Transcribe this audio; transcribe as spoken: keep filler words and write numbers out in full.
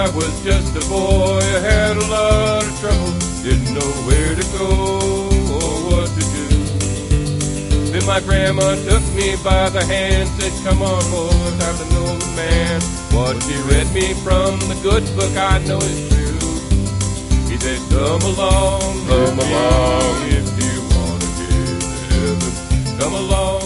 I was just a boy, I had a lot of trouble, didn't know where to go or what to do. Then my grandma took me by the hand, said, come on boy, time to know the man. What she read me from the good book I know is true. He said, come along, come along, if you want to get to heaven. Come along.